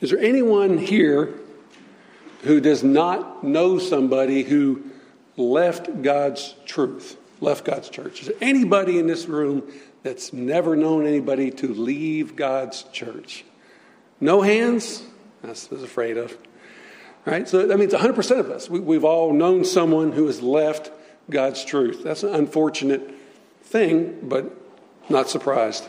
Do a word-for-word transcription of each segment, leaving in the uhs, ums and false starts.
Is there anyone here who does not know somebody who left God's truth, left God's church? Is there anybody in this room that's never known anybody to leave God's church? No hands? That's what I was afraid of. Right? So that means one hundred percent of us. We, we've all known someone who has left God's truth. That's an unfortunate thing, but not surprised.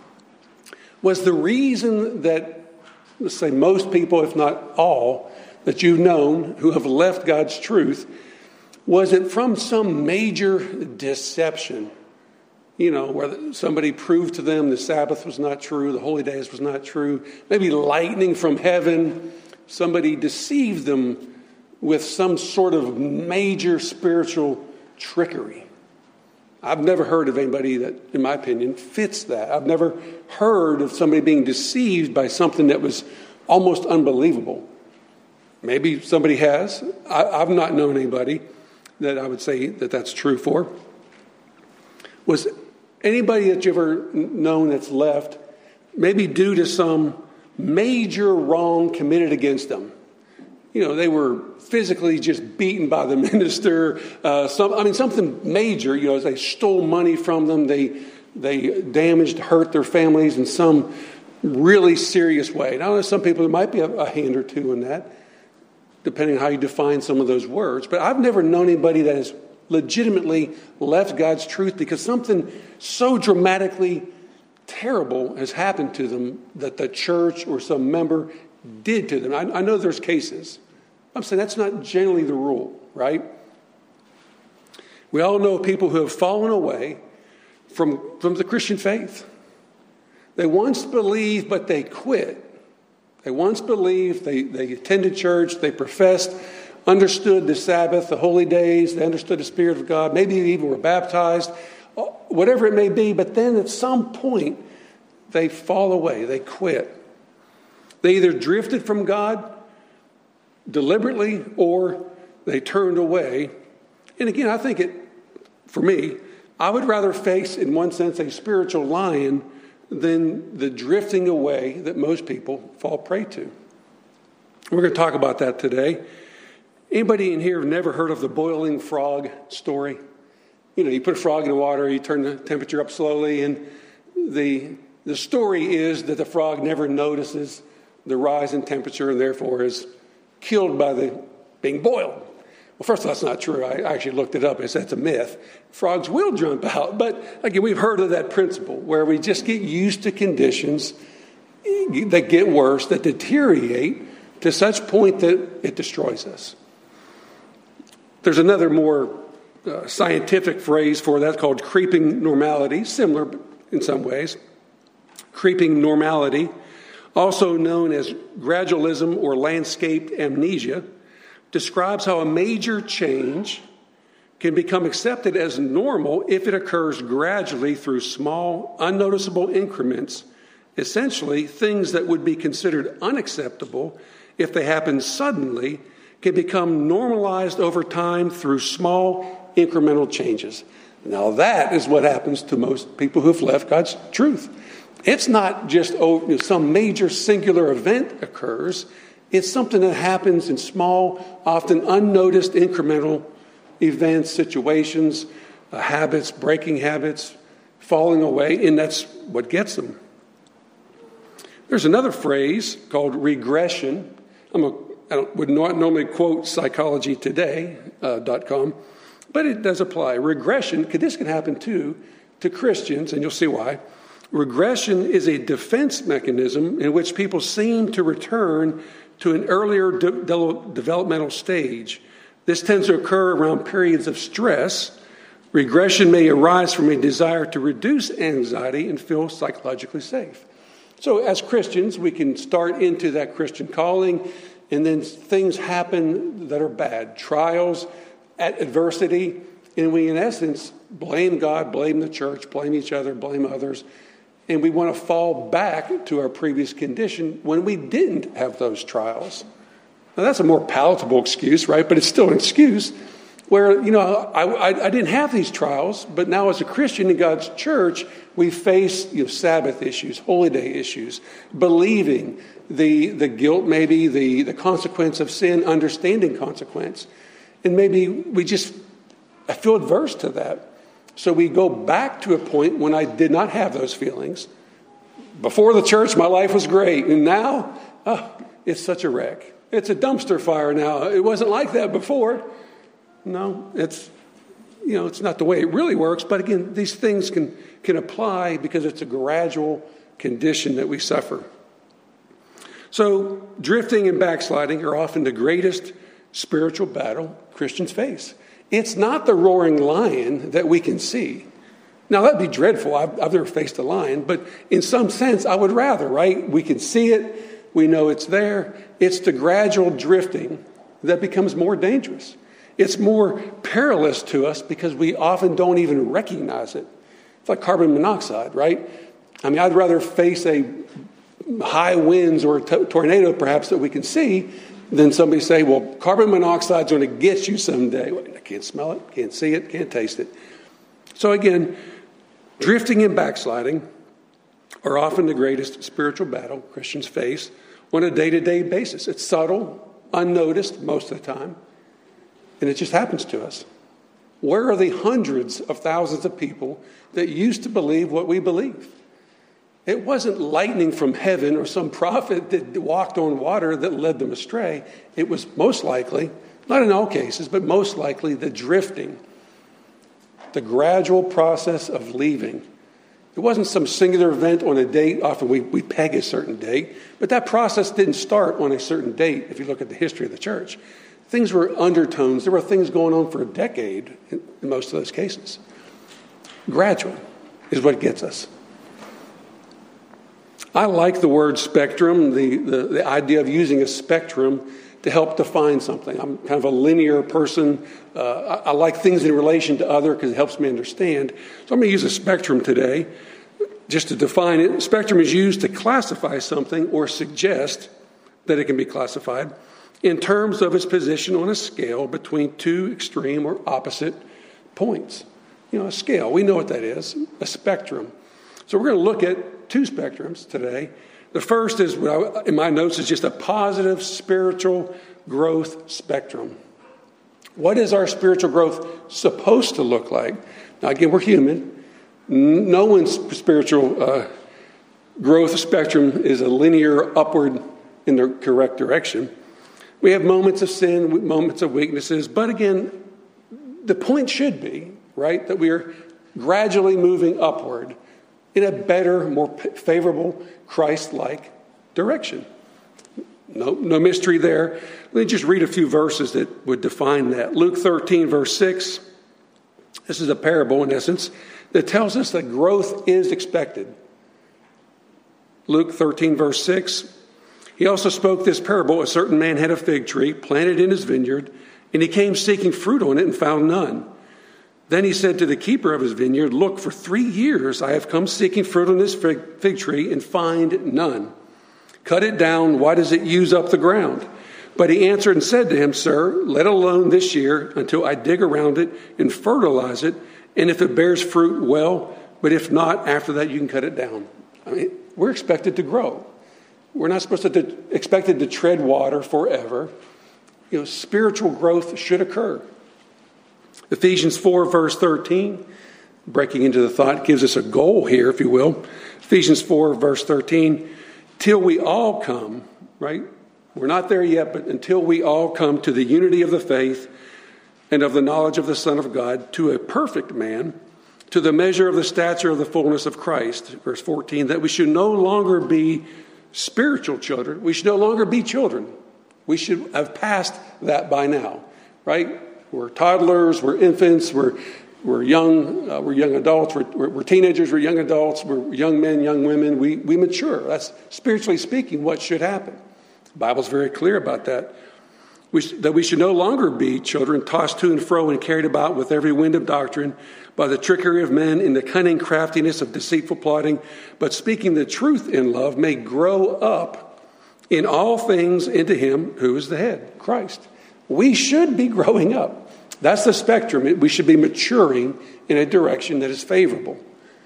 Was the reason that, let's say most people, if not all, that you've known who have left God's truth, was it from some major deception? You know, where somebody proved to them the Sabbath was not true, the holy days was not true, maybe lightning from heaven, somebody deceived them with some sort of major spiritual trickery. I've never heard of anybody that, in my opinion, fits that. I've never heard of somebody being deceived by something that was almost unbelievable. Maybe somebody has. I, I've not known anybody that I would say that that's true for. Was anybody that you've ever known that's left, maybe due to some major wrong committed against them? You know, they were physically just beaten by the minister. Uh, some, I mean, something major. You know, they stole money from them. They they damaged, hurt their families in some really serious way. Now, there's some people, there might be a, a hand or two in that, depending on how you define some of those words. But I've never known anybody that has legitimately left God's truth because something so dramatically terrible has happened to them that the church or some member did to them. I, I know there's cases. I'm saying that's not generally the rule, right? We all know people who have fallen away from, from the Christian faith. They once believed, but they quit. They once believed, they, they attended church, they professed, understood the Sabbath, the holy days, they understood the Spirit of God, maybe even were baptized, whatever it may be, but then at some point, they fall away, they quit. They either drifted from God deliberately or they turned away. And again, I think it, for me, I would rather face, in one sense, a spiritual lion than the drifting away that most people fall prey to. We're going to talk about that today. Anybody in here have never heard of the boiling frog story? You know, you put a frog in the water, you turn the temperature up slowly, and the the story is that the frog never notices the rise in temperature and therefore is killed by the being boiled. Well, first of all, that's not true. I actually looked it up. It's that's a myth. Frogs will jump out. But again, we've heard of that principle where we just get used to conditions that get worse, that deteriorate to such point that it destroys us. There's another more uh, scientific phrase for that called creeping normality, similar in some ways. Creeping normality, also known as gradualism or landscaped amnesia, describes how a major change can become accepted as normal if it occurs gradually through small, unnoticeable increments, essentially things that would be considered unacceptable if they happen suddenly can become normalized over time through small incremental changes. Now that is what happens to most people who've left God's truth. It's not just oh, you know, some major singular event occurs. It's something that happens in small, often unnoticed incremental events, situations, uh, habits, breaking habits, falling away, and that's what gets them. There's another phrase called regression. I'm a, I don't, would not normally quote psychology today dot com, but it does apply. Regression, this can happen too to Christians, and you'll see why. Regression is a defense mechanism in which people seem to return to an earlier de- de- developmental stage. This tends to occur around periods of stress. Regression may arise from a desire to reduce anxiety and feel psychologically safe. So as Christians, we can start into that Christian calling, and then things happen that are bad, trials, adversity, and we, in essence, blame God, blame the church, blame each other, blame others. And we want to fall back to our previous condition when we didn't have those trials. Now, that's a more palatable excuse, right? But it's still an excuse. where, you know, I, I, I didn't have these trials, but now as a Christian in God's church, we face, you know, Sabbath issues, holy day issues, believing the the guilt, maybe the, the consequence of sin, understanding consequence. And maybe we just, I feel adverse to that. So we go back to a point when I did not have those feelings. Before the church, my life was great. And now, oh, it's such a wreck. It's a dumpster fire now. It wasn't like that before. No, it's, you know, it's not the way it really works. But again, these things can, can apply because it's a gradual condition that we suffer. So drifting and backsliding are often the greatest spiritual battle Christians face. It's not the roaring lion that we can see. Now, that'd be dreadful. I've, I've never faced a lion, but in some sense, I would rather, right? We can see it. We know it's there. It's the gradual drifting that becomes more dangerous. It's more perilous to us because we often don't even recognize it. It's like carbon monoxide, right? I mean, I'd rather face a high winds or a t- tornado, perhaps, that we can see, than somebody say, well, carbon monoxide's going to get you someday. I can't smell it, can't see it, can't taste it. So again, drifting and backsliding are often the greatest spiritual battle Christians face on a day-to-day basis. It's subtle, unnoticed most of the time, and it just happens to us. Where are the hundreds of thousands of people that used to believe what we believe? It wasn't lightning from heaven or some prophet that walked on water that led them astray. It was most likely, not in all cases, but most likely the drifting, the gradual process of leaving. It wasn't some singular event on a date. Often we, we peg a certain date, but that process didn't start on a certain date if you look at the history of the church. Things were undertones. There were things going on for a decade in, in most of those cases. Gradual is what gets us. I like the word spectrum, the, the, the idea of using a spectrum to help define something. I'm kind of a linear person. Uh, I, I like things in relation to other because it helps me understand. So I'm going to use a spectrum today just to define it. Spectrum is used to classify something or suggest that it can be classified in terms of its position on a scale between two extreme or opposite points. You know, a scale, we know what that is, a spectrum. So we're going to look at two spectrums today. The first is, what I, in my notes, is just a positive spiritual growth spectrum. What is our spiritual growth supposed to look like? Now, again, we're human. No one's spiritual uh, growth spectrum is a linear upward in the correct direction. We have moments of sin, moments of weaknesses, but again, the point should be, right, that we are gradually moving upward in a better, more favorable, Christ-like direction. No, no mystery there. Let me just read a few verses that would define that. Luke thirteen, verse six. This is a parable, in essence, that tells us that growth is expected. Luke thirteen, verse six. He also spoke this parable. A certain man had a fig tree planted in his vineyard, and he came seeking fruit on it and found none. Then he said to the keeper of his vineyard, look, for three years I have come seeking fruit on this fig, fig tree and find none. Cut it down. Why does it use up the ground? But he answered and said to him, sir, let it alone this year until I dig around it and fertilize it. And if it bears fruit, well, but if not, after that you can cut it down. I mean, we're expected to grow. We're not supposed to de- expected to tread water forever. You know, spiritual growth should occur. Ephesians four, verse thirteen, breaking into the thought, gives us a goal here, if you will. Ephesians four, verse thirteen, till we all come, right? We're not there yet, but until we all come to the unity of the faith and of the knowledge of the Son of God, to a perfect man, to the measure of the stature of the fullness of Christ. Verse fourteen, that we should no longer be spiritual children. We should no longer be children. We should have passed that by now, right? We're toddlers, we're infants, we're we're young, uh, we're young adults, we're, we're, we're teenagers, we're young adults, we're young men, young women. We we mature. That's spiritually speaking what should happen. The Bible's very clear about that. We, that we should no longer be children tossed to and fro and carried about with every wind of doctrine by the trickery of men in the cunning craftiness of deceitful plotting, but speaking the truth in love may grow up in all things into him who is the head, Christ. We should be growing up. That's the spectrum. We should be maturing in a direction that is favorable.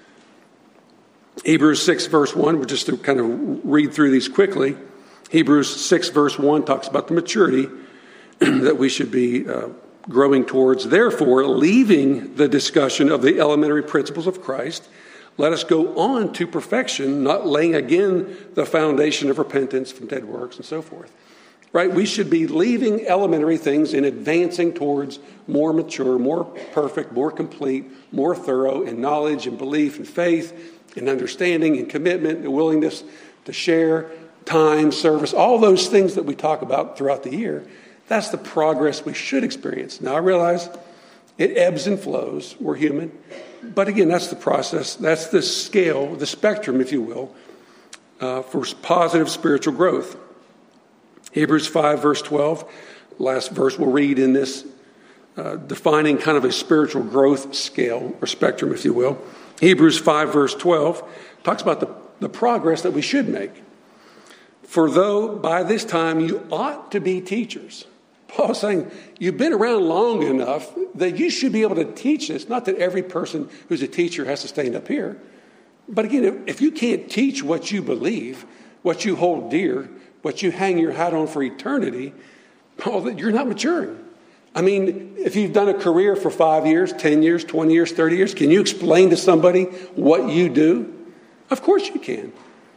Hebrews six, verse one, we'll just to kind of read through these quickly. Hebrews six, verse one talks about the maturity that we should be uh, growing towards. Therefore, leaving the discussion of the elementary principles of Christ, let us go on to perfection, not laying again the foundation of repentance from dead works and so forth. Right? We should be leaving elementary things and advancing towards more mature, more perfect, more complete, more thorough in knowledge and belief and faith and understanding and commitment and willingness to share time, service, all those things that we talk about throughout the year. That's the progress we should experience. Now, I realize it ebbs and flows. We're human. But again, that's the process. That's the scale, the spectrum, if you will, uh, for positive spiritual growth. Hebrews five, verse twelve, last verse we'll read in this, uh, defining kind of a spiritual growth scale or spectrum, if you will. Hebrews five, verse twelve, talks about the, the progress that we should make. For though by this time you ought to be teachers. Paul's saying you've been around long enough that you should be able to teach this. Not that every person who's a teacher has to stand up here. But again, if you can't teach what you believe, what you hold dear, what you hang your hat on for eternity, well, you're not maturing. I mean, if you've done a career for five years, ten years, twenty years, thirty years, can you explain to somebody what you do? Of course you can.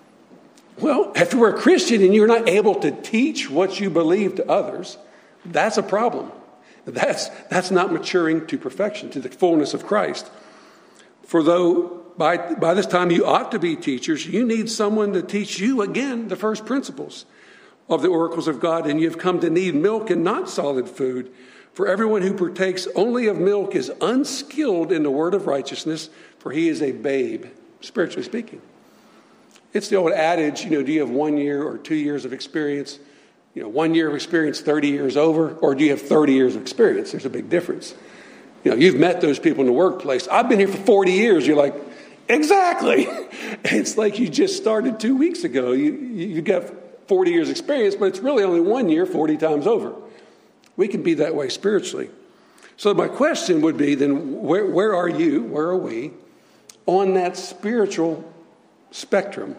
Well, if you're a Christian and you're not able to teach what you believe to others, that's a problem. That's, that's not maturing to perfection, to the fullness of Christ. For though by, by this time you ought to be teachers, you need someone to teach you, again, the first principles of the oracles of God, and you've come to need milk and not solid food. For everyone who partakes only of milk is unskilled in the word of righteousness, for he is a babe, spiritually speaking. It's the old adage, you know, do you have one year or two years of experience? You know, one year of experience, thirty years over, or do you have thirty years of experience? There's a big difference. You know, you've met those people in the workplace. I've been here for forty years. You're like, exactly. It's like you just started two weeks ago. You, you got forty years experience, but it's really only one year, forty times over. We can be that way spiritually. So my question would be then, where, where are you, where are we on that spiritual spectrum?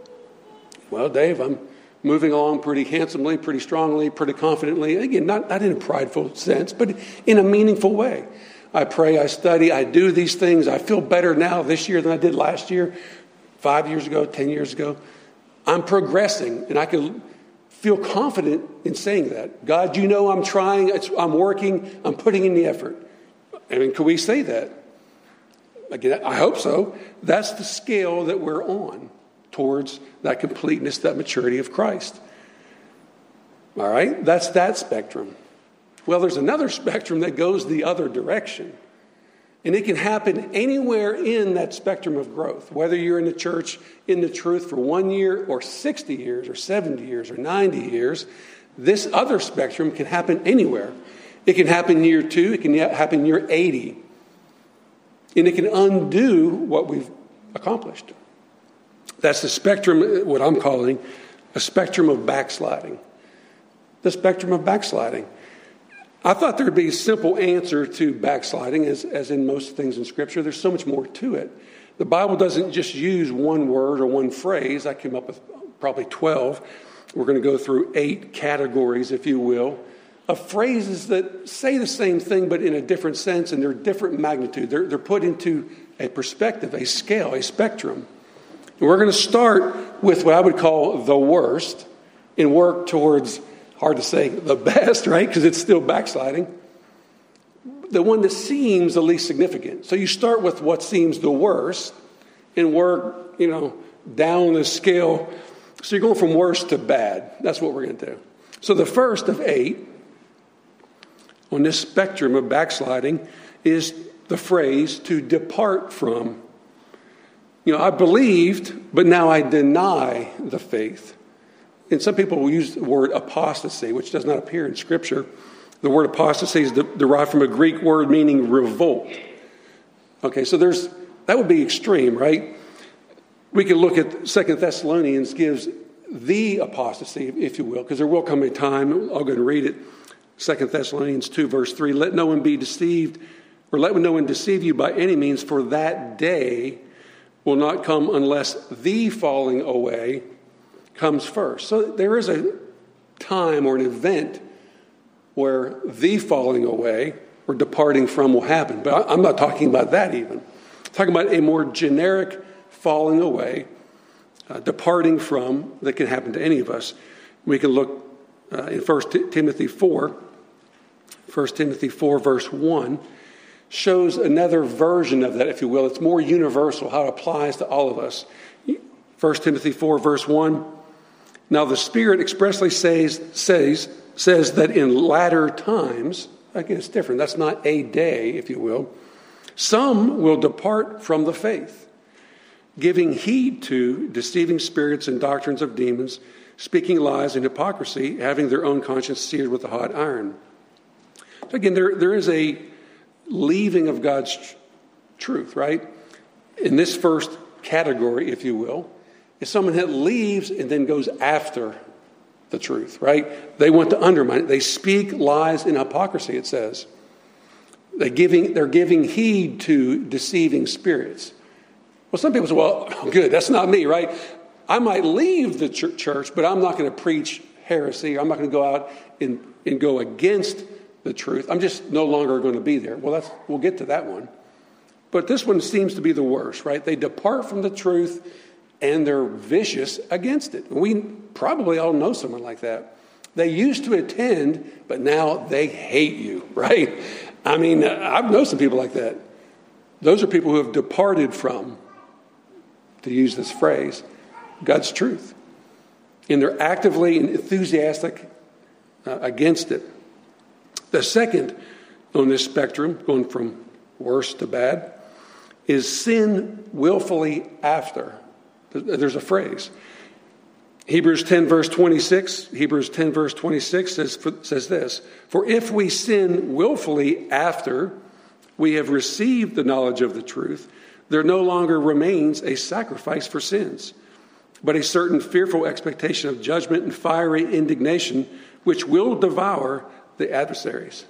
Well, Dave, I'm moving along pretty handsomely, pretty strongly, pretty confidently. Again, not, not in a prideful sense, but in a meaningful way. I pray, I study, I do these things. I feel better now this year than I did last year, five years ago, ten years ago. I'm progressing, and I can feel confident in saying that. God, you know I'm trying, it's, I'm working, I'm putting in the effort. I mean, can we say that? Again, I hope so. That's the scale that we're on towards that completeness, that maturity of Christ. All right? That's that spectrum. Well, there's another spectrum that goes the other direction. And it can happen anywhere in that spectrum of growth, whether you're in the church in the truth for one year or sixty years or seventy years or ninety years. This other spectrum can happen anywhere. It can happen year two. It can happen year eighty. And it can undo what we've accomplished. That's the spectrum, what I'm calling a spectrum of backsliding. The spectrum of backsliding. I thought there would be a simple answer to backsliding, as, as in most things in Scripture. There's so much more to it. The Bible doesn't just use one word or one phrase. I came up with probably twelve. We're going to go through eight categories, if you will, of phrases that say the same thing but in a different sense, and they're different magnitude. They're, they're put into a perspective, a scale, a spectrum. And we're going to start with what I would call the worst and work towards, hard to say, the best, right? Because it's still backsliding. The one that seems the least significant. So you start with what seems the worst and work, you know, down the scale. So you're going from worst to bad. That's what we're going to do. So the first of eight on this spectrum of backsliding is the phrase to depart from. You know, I believed, but now I deny the faith. And some people will use the word apostasy, which does not appear in Scripture. The word apostasy is de- derived from a Greek word meaning revolt. Okay, so there's that would be extreme, right? We could look at Second Thessalonians gives the apostasy, if you will, because there will come a time, I'll go and read it, Second Thessalonians two, verse three, let no one be deceived, or let no one deceive you by any means, for that day will not come unless the falling away comes first. So there is a time or an event where the falling away or departing from will happen. But I'm not talking about that even. I'm talking about a more generic falling away, uh, departing from, that can happen to any of us. We can look uh, in First Timothy four. First Timothy four, verse one, shows another version of that, if you will. It's more universal, how it applies to all of us. First Timothy four, verse one, now the Spirit expressly says, says, says that in latter times, again, it's different. That's not a day, if you will. Some will depart from the faith, giving heed to deceiving spirits and doctrines of demons, speaking lies and hypocrisy, having their own conscience seared with a hot iron. So again, there, there is a leaving of God's tr- truth, right? In this first category, if you will, is someone that leaves and then goes after the truth, right? They want to undermine it. They speak lies and hypocrisy, it says. They're giving, they're giving heed to deceiving spirits. Well, some people say, well, good, that's not me, right? I might leave the ch- church, but I'm not going to preach heresy. I'm not going to go out and, and go against the truth. I'm just no longer going to be there. Well, that's we'll get to that one. But this one seems to be the worst, right? They depart from the truth and they're vicious against it. We probably all know someone like that. They used to attend, but now they hate you, right? I mean, I've known some people like that. Those are people who have departed from, to use this phrase, God's truth. And they're actively and enthusiastic uh, against it. The second on this spectrum, going from worse to bad, is sin willfully after. There's a phrase. Hebrews ten, verse twenty-six, Hebrews ten, verse twenty-six says, says this, for if we sin willfully after we have received the knowledge of the truth, there no longer remains a sacrifice for sins, but a certain fearful expectation of judgment and fiery indignation, which will devour the adversaries.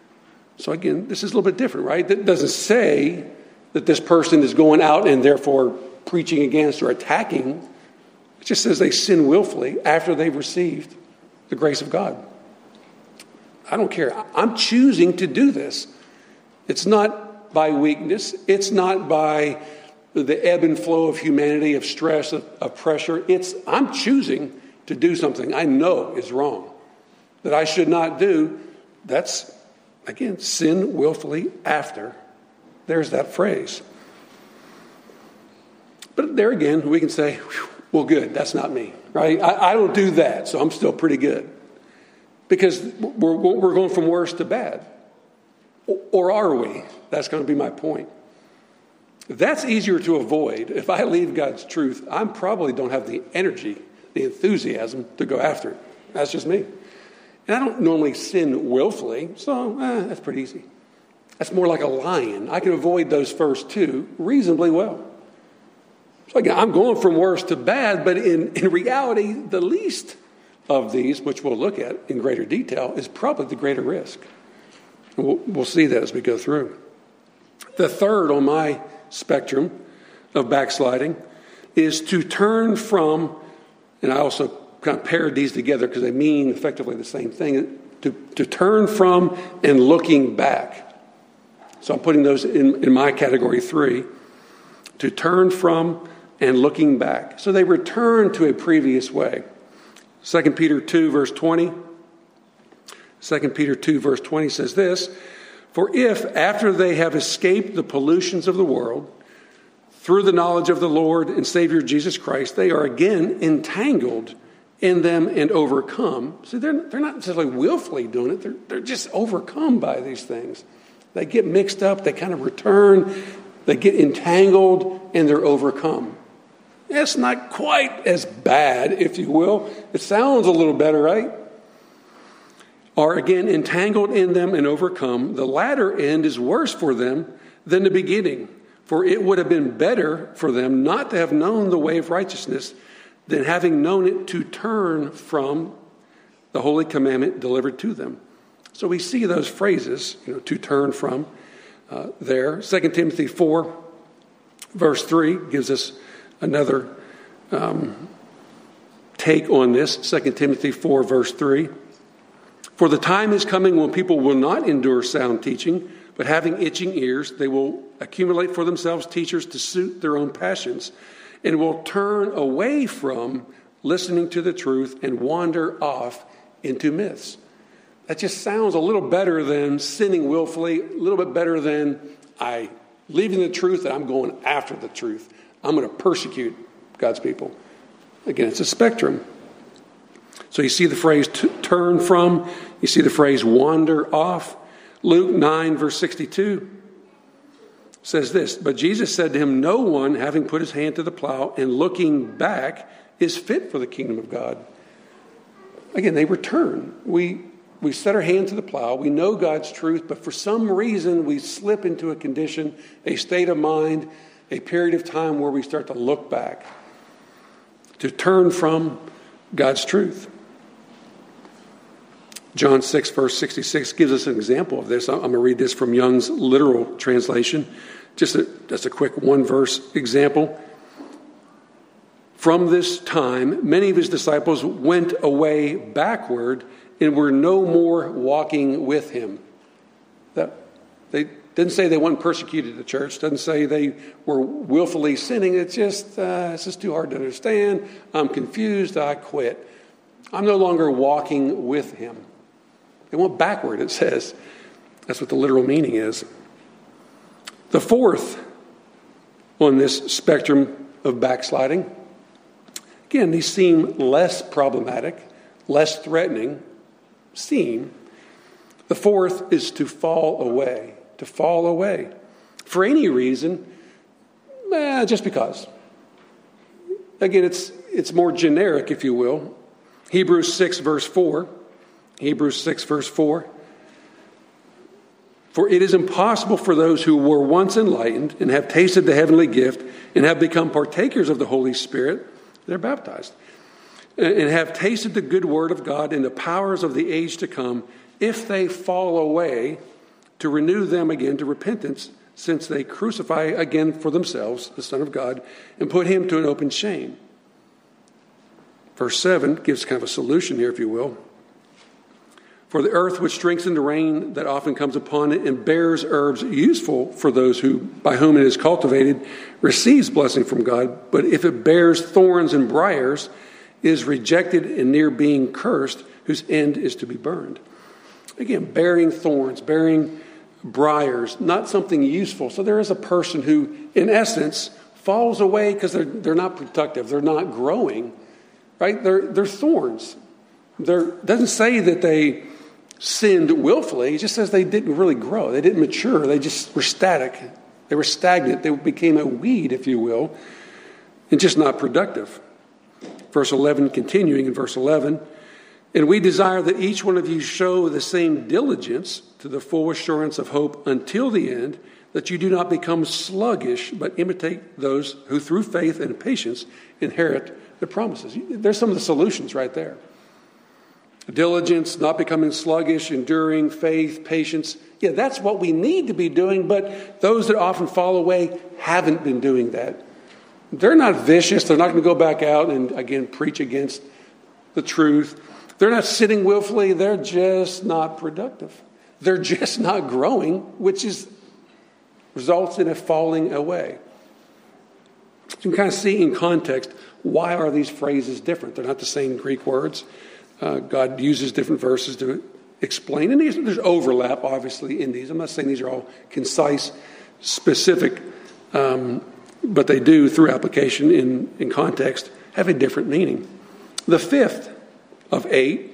So again, this is a little bit different, right? That doesn't say that this person is going out and therefore preaching against or attacking. It just says they sin willfully after they've received the grace of God. I don't care. I'm choosing to do this. It's not by weakness. It's not by the ebb and flow of humanity, of stress, of, of pressure. It's I'm choosing to do something I know is wrong, that I should not do. That's, again, sin willfully after. There's that phrase. But there again, we can say, well, good, that's not me, right? I, I don't do that, so I'm still pretty good. Because we're, we're going from worse to bad. Or are we? That's going to be my point. That's easier to avoid. If I leave God's truth, I probably don't have the energy, the enthusiasm to go after it. That's just me. And I don't normally sin willfully, so eh, that's pretty easy. That's more like a lion. I can avoid those first two reasonably well. So again, I'm going from worse to bad, but in, in reality, the least of these, which we'll look at in greater detail, is probably the greater risk. We'll, we'll see that as we go through. The third on my spectrum of backsliding is to turn from, and I also kind of paired these together because they mean effectively the same thing, to, to turn from and looking back. So I'm putting those in, in my category three. To turn from and looking back. So they return to a previous way. Second Peter two, verse twenty. Second Peter two, verse twenty says this, for if, after they have escaped the pollutions of the world, through the knowledge of the Lord and Savior Jesus Christ, they are again entangled in them and overcome. See, they're, they're not necessarily willfully doing it. They're, they're just overcome by these things. They get mixed up. They kind of return. They get entangled and they're overcome. It's not quite as bad, if you will. It sounds a little better, right? Are again entangled in them and overcome. The latter end is worse for them than the beginning. For it would have been better for them not to have known the way of righteousness than having known it to turn from the holy commandment delivered to them. So we see those phrases, you know, to turn from uh, there. Second Timothy four, verse three gives us another um, take on this. Second Timothy four, verse three. For the time is coming when people will not endure sound teaching, but having itching ears, they will accumulate for themselves teachers to suit their own passions, and will turn away from listening to the truth and wander off into myths. That just sounds a little better than sinning willfully, a little bit better than I leaving the truth and I'm going after the truth. I'm going to persecute God's people. Again, it's a spectrum. So you see the phrase t- turn from, you see the phrase wander off. Luke nine, verse sixty-two says this, but Jesus said to him, no one, having put his hand to the plow and looking back, is fit for the kingdom of God. Again, they return. We we set our hand to the plow. We know God's truth, but for some reason we slip into a condition, a state of mind, a period of time where we start to look back, to turn from God's truth. John six, verse sixty-six gives us an example of this. I'm going to read this from Young's literal translation. Just a, just a quick one-verse example. From this time, many of his disciples went away backward and were no more walking with him. That, they didn't say they weren't persecuted the church. Doesn't say they were willfully sinning. It's just, uh, it's just too hard to understand. I'm confused. I quit. I'm no longer walking with him. They went backward, it says. That's what the literal meaning is. The fourth on this spectrum of backsliding, again, these seem less problematic, less threatening, seem. The fourth is to fall away, to fall away. For any reason, eh, just because. Again, it's it's more generic, if you will. Hebrews six, verse four. Hebrews six, verse four. For it is impossible for those who were once enlightened and have tasted the heavenly gift and have become partakers of the Holy Spirit, they're baptized, and have tasted the good word of God and the powers of the age to come, if they fall away, to renew them again to repentance, since they crucify again for themselves the Son of God and put him to an open shame. Verse seven gives kind of a solution here, if you will. For the earth which drinks in the rain that often comes upon it and bears herbs useful for those who, by whom it is cultivated, receives blessing from God. But if it bears thorns and briars, is rejected and near being cursed, whose end is to be burned. Again, bearing thorns, bearing briars, not something useful. So there is a person who, in essence, falls away because they're they're not productive, they're not growing, right? They're they're thorns. There doesn't say that they sinned willfully. It just says they didn't really grow. They didn't mature. They just were static. They were stagnant. They became a weed, if you will, and just not productive. Verse eleven, continuing in verse eleven, and we desire that each one of you show the same diligence to the full assurance of hope until the end, that you do not become sluggish, but imitate those who through faith and patience inherit the promises. There's some of the solutions right there. Diligence, not becoming sluggish, enduring, faith, patience. Yeah, that's what we need to be doing, but those that often fall away haven't been doing that. They're not vicious. They're not going to go back out and, again, preach against the truth. They're not sinning willfully. They're just not productive. They're just not growing, which is results in a falling away. You can kind of see in context, why are these phrases different? They're not the same Greek words. Uh, God uses different verses to explain. And these, there's overlap, obviously, in these. I'm not saying these are all concise, specific, um, but they do, through application in, in context, have a different meaning. The fifth of eight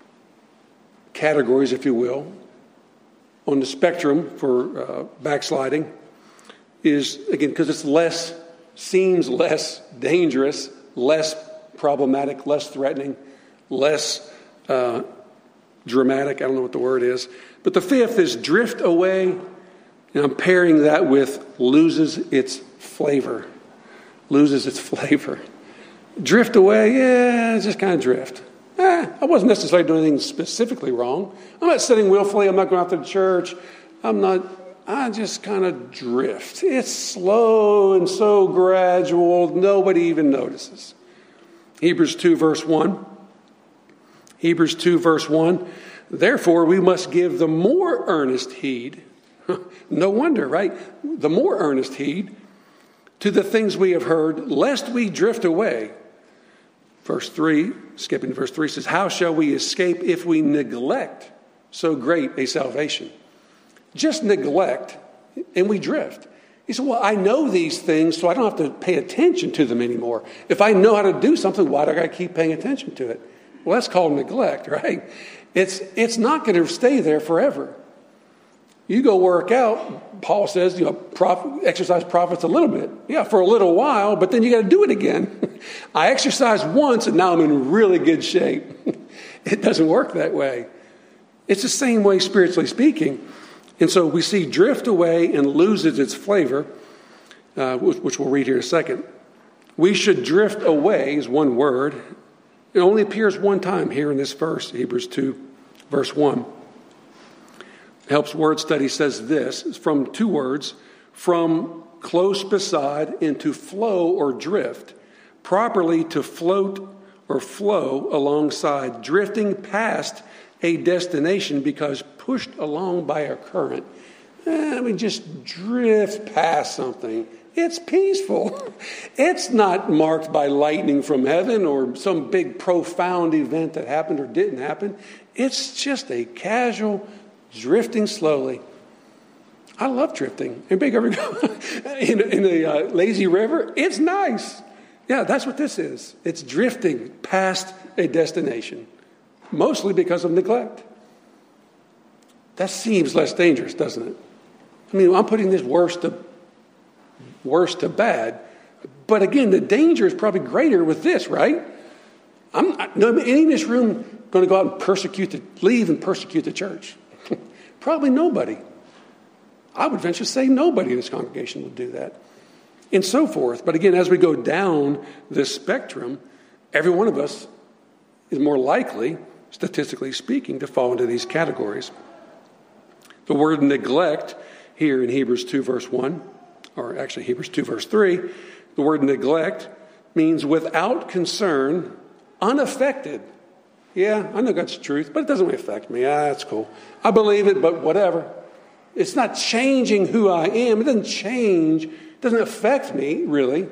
categories, if you will, on the spectrum for uh, backsliding is, again, because it's less, seems less dangerous, less problematic, less threatening, less uh, dramatic. I don't know what the word is. But the fifth is drift away. And I'm pairing that with loses its flavor. Loses its flavor. Drift away, yeah, just kind of drift. Eh, I wasn't necessarily doing anything specifically wrong. I'm not sinning willfully. I'm not going out to the church. I'm not, I just kind of drift. It's slow and so gradual, nobody even notices. Hebrews two, verse one. Hebrews two, verse one. Therefore, we must give the more earnest heed. No wonder, right? The more earnest heed to the things we have heard, lest we drift away. Verse three, skipping to verse three, says, how shall we escape if we neglect so great a salvation? Just neglect, and we drift. He said, well, I know these things, so I don't have to pay attention to them anymore. If I know how to do something, why do I keep paying attention to it? Well, that's called neglect, right? It's, it's not going to stay there forever. You go work out, Paul says, you know, prof, exercise profits a little bit. Yeah, for a little while, but then you got to do it again. I exercised once, and now I'm in really good shape. It doesn't work that way. It's the same way spiritually speaking. And so we see drift away and loses its flavor, uh, which we'll read here in a second. We should drift away is one word. It only appears one time here in this verse, Hebrews two, verse one. Helps Word Study says this, from two words, from close beside into flow or drift, properly to float or flow alongside, drifting past a destination because pushed along by a current. Eh, we just drift past something. It's peaceful. It's not marked by lightning from heaven or some big profound event that happened or didn't happen. It's just a casual drifting slowly. I love drifting. Anybody ever go in, in a uh, lazy river? It's nice. Yeah, that's what this is. It's drifting past a destination, mostly because of neglect. That seems less dangerous, doesn't it? I mean, I'm putting this worse to worse to bad, but again, the danger is probably greater with this, right? I'm not, no, any in this room going to go out and persecute, the, leave and persecute the church. Probably nobody. I would venture to say nobody in this congregation would do that. And so forth. But again, as we go down this spectrum, every one of us is more likely, statistically speaking, to fall into these categories. The word neglect here in Hebrews two, verse one, or actually Hebrews two, verse three, the word neglect means without concern, unaffected. Yeah, I know God's truth, but it doesn't really affect me. Ah, that's cool. I believe it, but whatever. It's not changing who I am. It doesn't change. It doesn't affect me, really.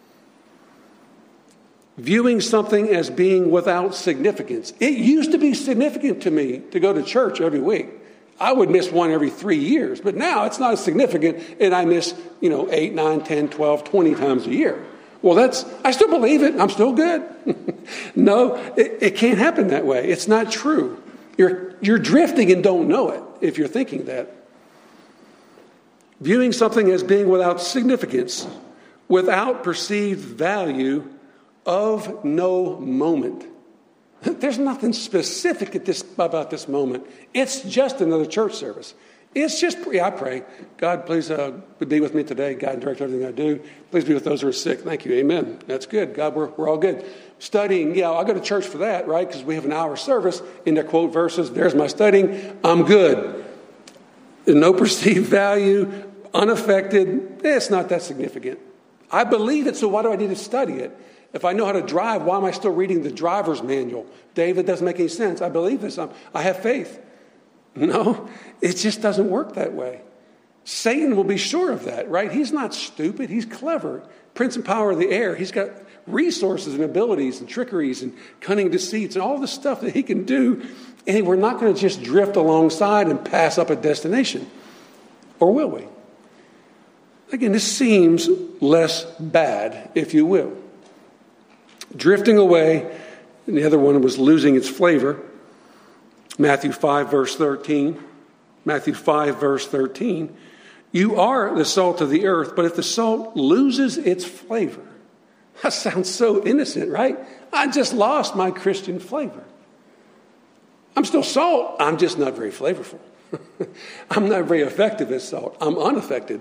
Viewing something as being without significance. It used to be significant to me to go to church every week. I would miss one every three years, but now it's not as significant, and I miss, you know, eight, nine, ten, twelve, twenty times a year. Well, that's, I still believe it. I'm still good. No, it, it can't happen that way. It's not true. You're, you're drifting and don't know it if you're thinking that. Viewing something as being without significance, without perceived value, of no moment. There's nothing specific at this, about this moment. It's just another church service. It's just, yeah, I pray, God, please uh, be with me today. God, direct everything I do. Please be with those who are sick. Thank you. Amen. That's good. God, we're, we're all good. Studying, yeah, I'll go to church for that, right? Because we have an hour service in their quote verses. There's my studying. I'm good. No perceived value, unaffected. Eh, it's not that significant. I believe it, so why do I need to study it? If I know how to drive, why am I still reading the driver's manual? David, doesn't make any sense. I believe this. I'm, I have faith. No, it just doesn't work that way. Satan will be sure of that, right? He's not stupid. He's clever. Prince and power of the air. He's got resources and abilities and trickeries and cunning deceits and all the stuff that he can do. And we're not going to just drift alongside and pass up a destination. Or will we? Again, this seems less bad, if you will. Drifting away, and the other one was losing its flavor. Matthew five, verse thirteen. Matthew five, verse thirteen. You are the salt of the earth, but if the salt loses its flavor, that sounds so innocent, right? I just lost my Christian flavor. I'm still salt. I'm just not very flavorful. I'm not very effective as salt. I'm unaffected.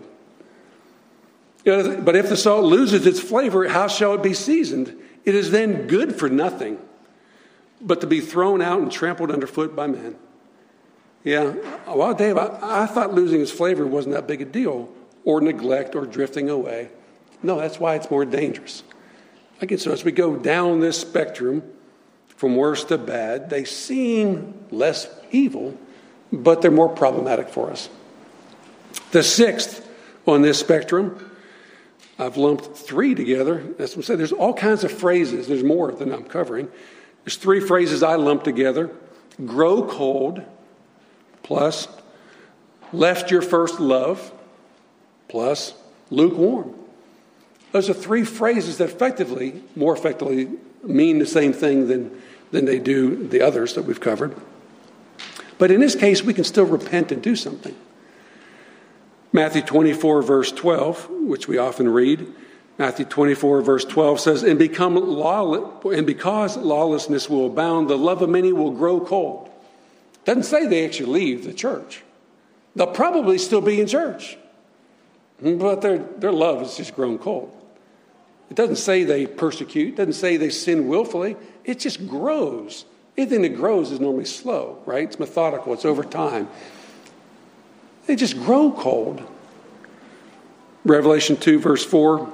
But if the salt loses its flavor, how shall it be seasoned? It is then good for nothing, but to be thrown out and trampled underfoot by men. Yeah, well, Dave, I, I thought losing its flavor wasn't that big a deal, or neglect or drifting away. No, that's why it's more dangerous. Again, so as we go down this spectrum from worse to bad, they seem less evil, but they're more problematic for us. The sixth on this spectrum, I've lumped three together. That's what I said. There's all kinds of phrases. There's more than I'm covering. There's three phrases I lumped together. Grow cold, plus left your first love, plus lukewarm. Those are three phrases that effectively, more effectively, mean the same thing than, than they do the others that we've covered. But in this case, we can still repent and do something. Matthew twenty-four, verse twelve, which we often read, Matthew twenty-four, verse twelve says, and become lawless, and because lawlessness will abound, the love of many will grow cold. Doesn't say they actually leave the church. They'll probably still be in church, but their, their love has just grown cold. It doesn't say they persecute. It doesn't say they sin willfully. It just grows. Anything that grows is normally slow, right? It's methodical. It's over time. They just grow cold. Revelation two, verse four.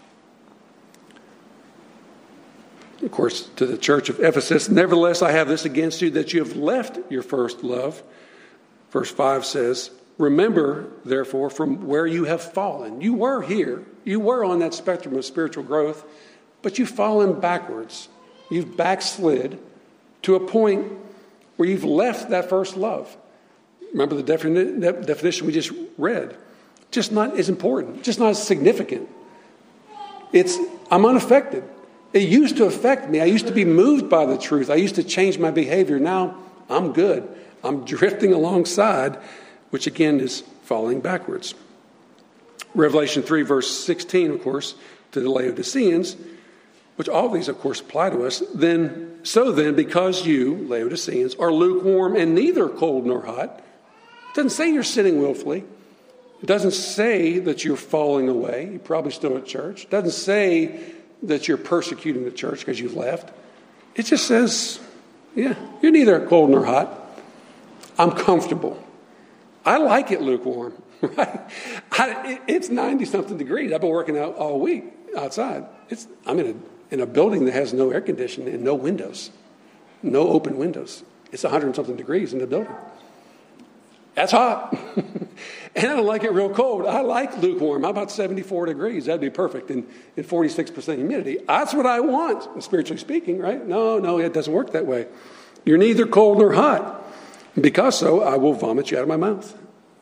Of course, to the church of Ephesus, nevertheless, I have this against you, that you have left your first love. Verse five says, remember, therefore, from where you have fallen. You were here. You were on that spectrum of spiritual growth, but you've fallen backwards. You've backslid to a point where you've left that first love. Remember the defini- de- definition we just read. Just not as important. Just not as significant. It's, I'm unaffected. It used to affect me. I used to be moved by the truth. I used to change my behavior. Now I'm good. I'm drifting alongside, which again is falling backwards. Revelation three, verse sixteen, of course, to the Laodiceans, which all these, of course, apply to us. Then, so then, because you, Laodiceans, are lukewarm and neither cold nor hot, it doesn't say you're sinning willfully. It doesn't say that you're falling away. You're probably still at church. It doesn't say that you're persecuting the church because you've left. It just says, yeah, you're neither cold nor hot. I'm comfortable. I like it lukewarm, right? I, it, it's ninety-something degrees. I've been working out all week outside. It's I'm in a, in a building that has no air conditioning and no windows, no open windows. It's one hundred something degrees in the building. That's hot. And I don't like it real cold. I like lukewarm. How about seventy-four degrees? That'd be perfect. And, and forty-six percent humidity. That's what I want, spiritually speaking, right? No, no, it doesn't work that way. You're neither cold nor hot. Because so, I will vomit you out of my mouth.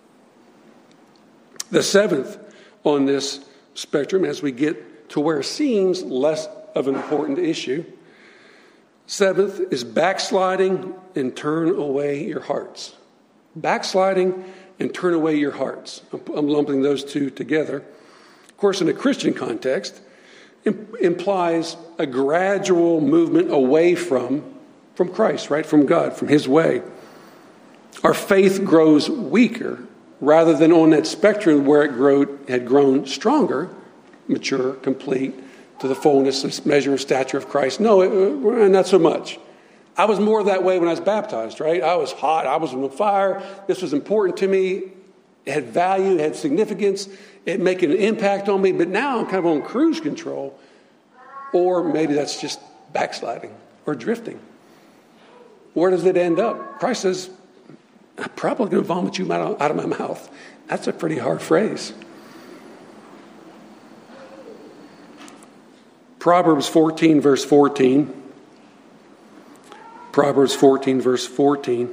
The seventh on this spectrum, as we get to where it seems less of an important issue, seventh is backsliding and turn away your hearts. Backsliding and turn away your hearts. I'm lumping those two together. Of course, in a Christian context, it implies a gradual movement away from, from Christ, right? From God, from His way. Our faith grows weaker rather than on that spectrum where it grew, had grown stronger, mature, complete, to the fullness, measure, of stature of Christ. No, it, not so much. I was more that way when I was baptized, right? I was hot. I was on fire. This was important to me. It had value. It had significance. It made an impact on me. But now I'm kind of on cruise control. Or maybe that's just backsliding or drifting. Where does it end up? Christ says, I'm probably going to vomit you out of my mouth. That's a pretty hard phrase. Proverbs fourteen, verse fourteen. Proverbs fourteen, verse fourteen.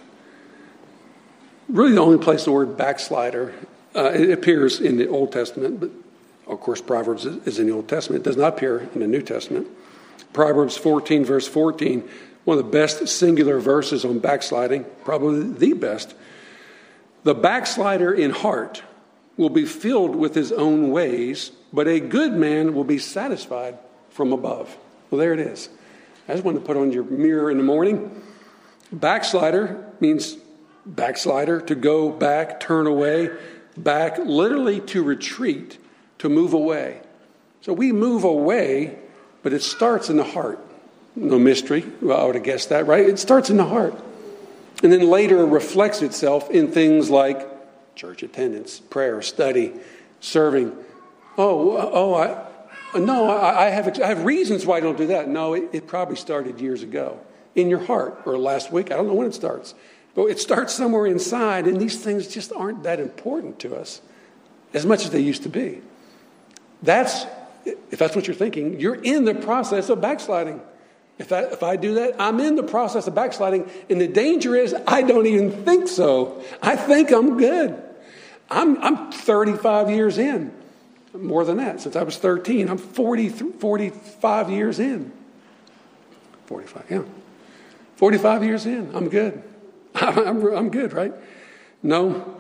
Really the only place the word backslider, uh, it appears in the Old Testament, but of course Proverbs is in the Old Testament. It does not appear in the New Testament. Proverbs fourteen, verse fourteen, one of the best singular verses on backsliding, probably the best. The backslider in heart will be filled with his own ways, but a good man will be satisfied from above. Well, there it is. I just wanted to put on your mirror in the morning. Backslider means backslider, to go back, turn away, back, literally to retreat, to move away. So we move away, but it starts in the heart. No mystery. Well, I would have guessed that, right? It starts in the heart. And then later reflects itself in things like church attendance, prayer, study, serving. Oh, oh, I, no, I, I, have, I have reasons why I don't do that. No, it, it probably started years ago in your heart or last week. I don't know when it starts. But it starts somewhere inside, and these things just aren't that important to us as much as they used to be. That's, if that's what you're thinking, you're in the process of backsliding. If I, if I do that, I'm in the process of backsliding. And the danger is I don't even think so. I think I'm good. I'm, I'm thirty-five years in. More than that. Since I was thirteen, I'm forty, forty-five years in. forty-five, yeah. forty-five years in. I'm good. I'm, I'm good, right? No.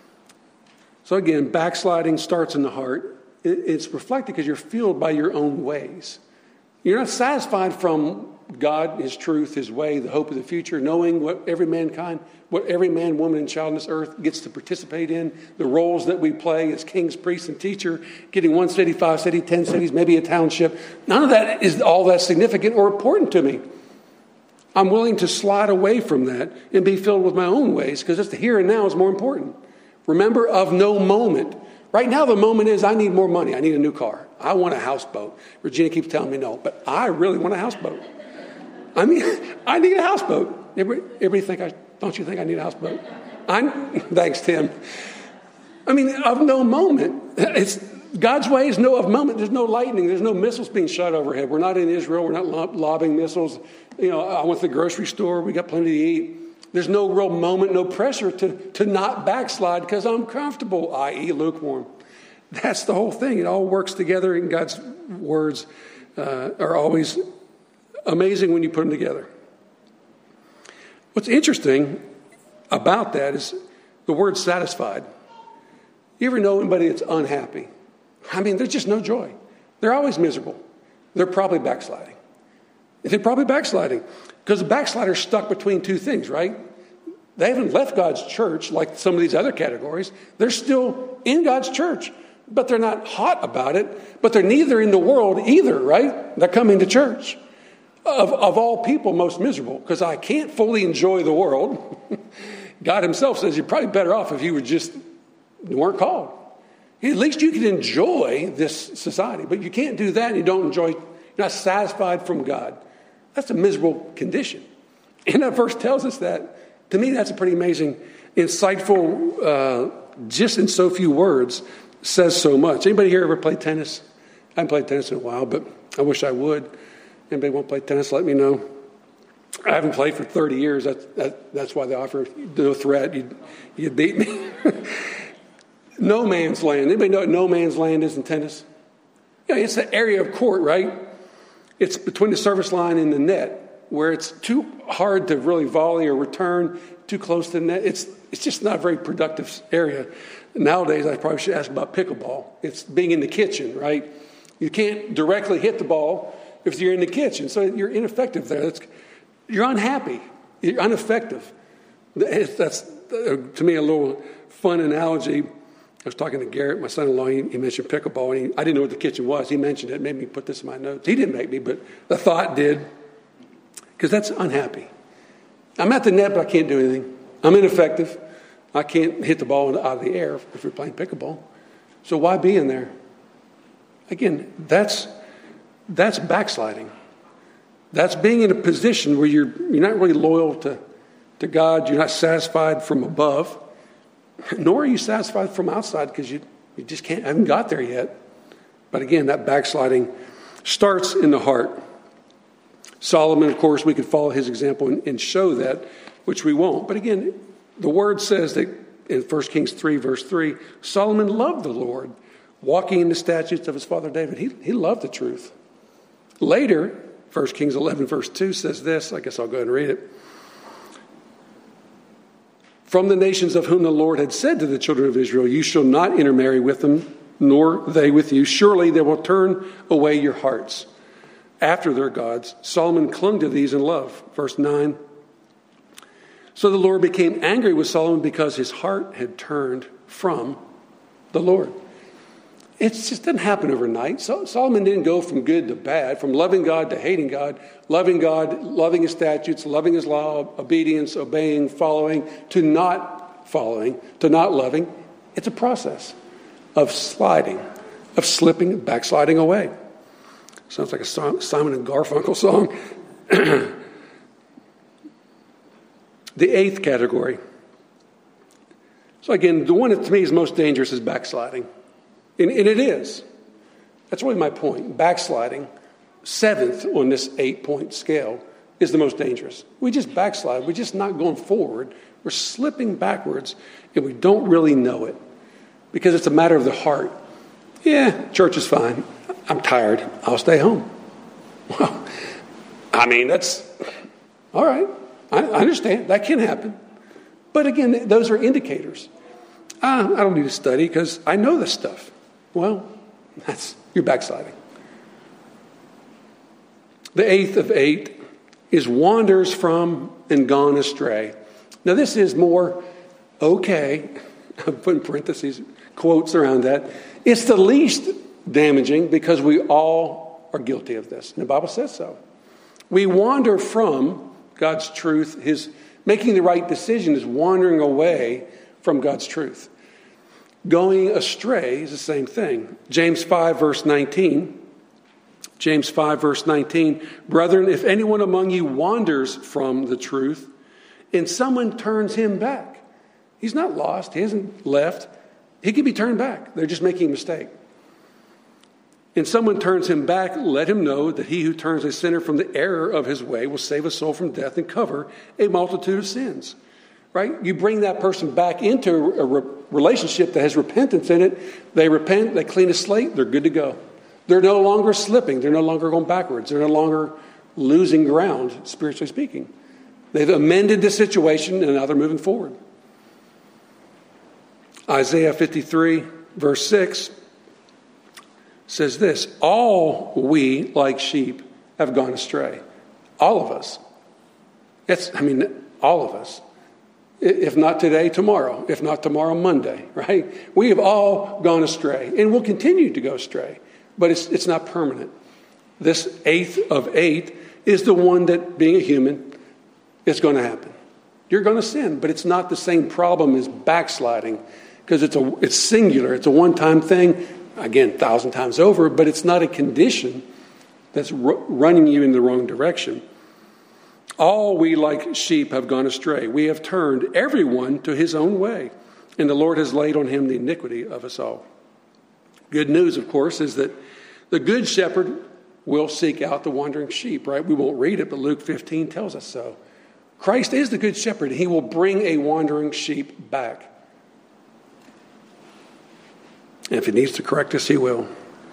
So again, backsliding starts in the heart. It's reflected because you're fueled by your own ways. You're not satisfied from God, His truth, His way, the hope of the future, knowing what every mankind, what every man, woman, and child on this earth gets to participate in, the roles that we play as kings, priests, and teacher, getting one city, five cities, ten cities, maybe a township. None of that is all that significant or important to me. I'm willing to slide away from that and be filled with my own ways because just the here and now is more important. Remember, of no moment. Right now, the moment is I need more money. I need a new car. I want a houseboat. Regina keeps telling me no, but I really want a houseboat. I mean, I need a houseboat. Everybody, everybody think I, don't you think I need a houseboat? I'm, thanks, Tim. I mean, of no moment. It's God's way is no of moment. There's no lightning. There's no missiles being shot overhead. We're not in Israel. We're not lob- lobbing missiles. You know, I went to the grocery store. We got plenty to eat. There's no real moment, no pressure to, to not backslide because I'm comfortable, that is lukewarm. That's the whole thing. It all works together, and God's words uh, are always amazing when you put them together. What's interesting about that is the word satisfied. You ever know anybody that's unhappy? I mean, there's just no joy. They're always miserable. They're probably backsliding. They're probably backsliding because the backslider's stuck between two things, right? They haven't left God's church like some of these other categories. They're still in God's church, but they're not hot about it. But they're neither in the world either, right? They're coming to church. Of, of all people, most miserable because I can't fully enjoy the world. God himself says you're probably better off if you were just you weren't called. At least you can enjoy this society, but you can't do that and you don't enjoy, you're not satisfied from God. That's a miserable condition. And that verse tells us that. To me, that's a pretty amazing, insightful, uh, just in so few words, says so much. Anybody here ever play tennis? I haven't played tennis in a while, but I wish I would. Anybody want to play tennis, let me know. I haven't played for thirty years. That's, that, that's why they offer no threat. You'd, you'd beat me. No man's land. Anybody know what no man's land is in tennis? Yeah, it's the area of court, right? It's between the service line and the net, where it's too hard to really volley or return, too close to the net. It's it's just not a very productive area. Nowadays, I probably should ask about pickleball. It's being in the kitchen, right? You can't directly hit the ball if you're in the kitchen, so you're ineffective there. That's, you're unhappy. You're ineffective. That's, to me, a little fun analogy. I was talking to Garrett, my son-in-law. He, he mentioned pickleball, and he, I didn't know what the kitchen was. He mentioned it, made me put this in my notes. He didn't make me, but the thought did, because that's unhappy. I'm at the net, but I can't do anything. I'm ineffective. I can't hit the ball out of the air if we're playing pickleball. So why be in there? Again, that's that's backsliding. That's being in a position where you're you're not really loyal to, to God. You're not satisfied from above. Nor are you satisfied from outside because you, you just can't, haven't got there yet. But again, that backsliding starts in the heart. Solomon, of course, we could follow his example and, and show that, which we won't. But again, the word says that in First Kings three, verse three, Solomon loved the Lord, walking in the statutes of his father David. He, he loved the truth. Later, First Kings eleven, verse two says this. I guess I'll go ahead and read it. From the nations of whom the Lord had said to the children of Israel, you shall not intermarry with them, nor they with you. Surely they will turn away your hearts after their gods. Solomon clung to these in love. Verse nine. So the Lord became angry with Solomon because his heart had turned from the Lord. It just didn't happen overnight. So Solomon didn't go from good to bad, from loving God to hating God, loving God, loving his statutes, loving his law, obedience, obeying, following, to not following, to not loving. It's a process of sliding, of slipping, backsliding away. Sounds like a Simon and Garfunkel song. The eighth category. So again, the one that to me is most dangerous is backsliding. And, and it is. That's really my point. Backsliding, seventh on this eight-point scale, is the most dangerous. We just backslide. We're just not going forward. We're slipping backwards, and we don't really know it because it's a matter of the heart. Yeah, church is fine. I'm tired. I'll stay home. Well, I mean, that's all right. I, I understand. That can happen. But again, those are indicators. Uh, I don't need to study because I know this stuff. Well, that's you're backsliding. The eighth of eight is wanders from and gone astray. Now, this is more okay. I'm putting parentheses, quotes around that. It's the least damaging because we all are guilty of this. And the Bible says so. We wander from God's truth. His making the right decision is wandering away from God's truth. Going astray is the same thing. James five, verse nineteen. James five, verse nineteen. Brethren, if anyone among you wanders from the truth and someone turns him back, he's not lost. He hasn't left. He can be turned back. They're just making a mistake. And someone turns him back, let him know that he who turns a sinner from the error of his way will save a soul from death and cover a multitude of sins. Right? You bring that person back into a re- relationship that has repentance in it. They repent, they clean a slate, they're good to go. They're no longer slipping. They're no longer going backwards. They're no longer losing ground, spiritually speaking. They've amended the situation and now they're moving forward. Isaiah fifty-three, verse six says this, all we, like sheep, have gone astray. All of us. It's, I mean, all of us. If not today, tomorrow. If not tomorrow, Monday, right? We have all gone astray and will continue to go astray, but it's it's not permanent. This eighth of eight is the one that, being a human, it's going to happen. You're going to sin, but it's not the same problem as backsliding because it's a it's singular. It's a one-time thing, again, a thousand times over, but it's not a condition that's r- running you in the wrong direction. All we like sheep have gone astray. We have turned everyone to his own way, and the Lord has laid on him the iniquity of us all. Good news, of course, is that the good shepherd will seek out the wandering sheep, right? We won't read it, but Luke fifteen tells us so. Christ is the good shepherd. He will bring a wandering sheep back. And if he needs to correct us, he will.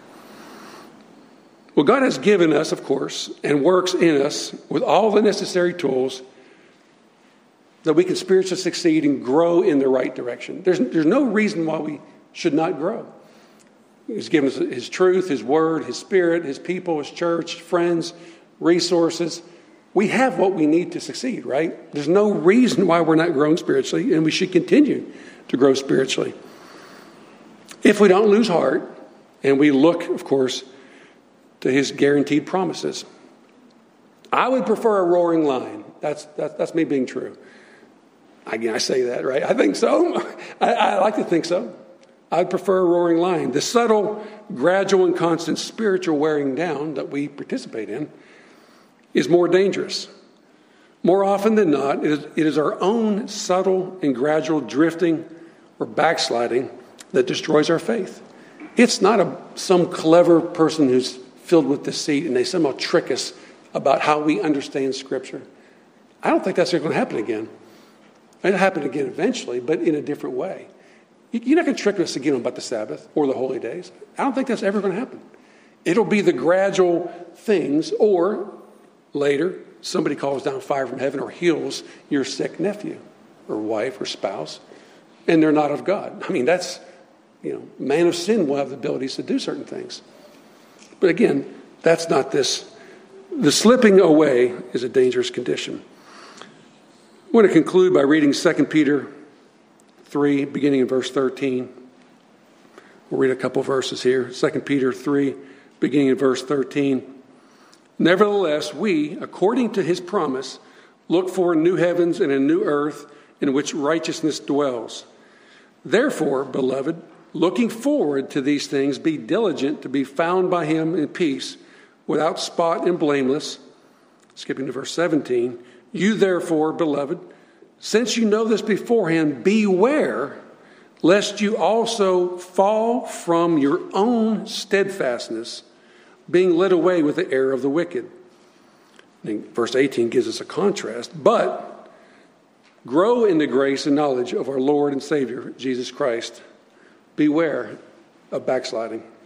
Well, God has given us, of course, and works in us with all the necessary tools that we can spiritually succeed and grow in the right direction. There's, there's no reason why we should not grow. He's given us his truth, his word, his spirit, his people, his church, friends, resources. We have what we need to succeed, right? There's no reason why we're not growing spiritually, and we should continue to grow spiritually. If we don't lose heart, and we look, of course, to his guaranteed promises. I would prefer a roaring lion. That's that's, that's me being true. Again, I say that, right? I think so. I, I like to think so. I'd prefer a roaring lion. The subtle, gradual, and constant spiritual wearing down that we participate in is more dangerous. More often than not, it is, it is our own subtle and gradual drifting or backsliding that destroys our faith. It's not a some clever person who's filled with deceit and they somehow trick us about how we understand Scripture. I don't think that's going to happen again. It'll happen again eventually, but in a different way. You're not going to trick us again about the Sabbath or the holy days. I don't think that's ever going to happen. It'll be the gradual things, or later, somebody calls down fire from heaven or heals your sick nephew or wife or spouse, and they're not of God. I mean, that's, you know, man of sin will have the abilities to do certain things. But again, that's not this. The slipping away is a dangerous condition. I want to conclude by reading Second Peter three, beginning in verse thirteen. We'll read a couple verses here. Second Peter three, beginning at verse thirteen. Nevertheless, we, according to his promise, look for new heavens and a new earth in which righteousness dwells. Therefore, beloved, looking forward to these things, be diligent to be found by him in peace, without spot and blameless. Skipping to verse seventeen. You therefore, beloved, since you know this beforehand, beware lest you also fall from your own steadfastness, being led away with the error of the wicked. And verse eighteen gives us a contrast. But grow in the grace and knowledge of our Lord and Savior, Jesus Christ. Beware of backsliding.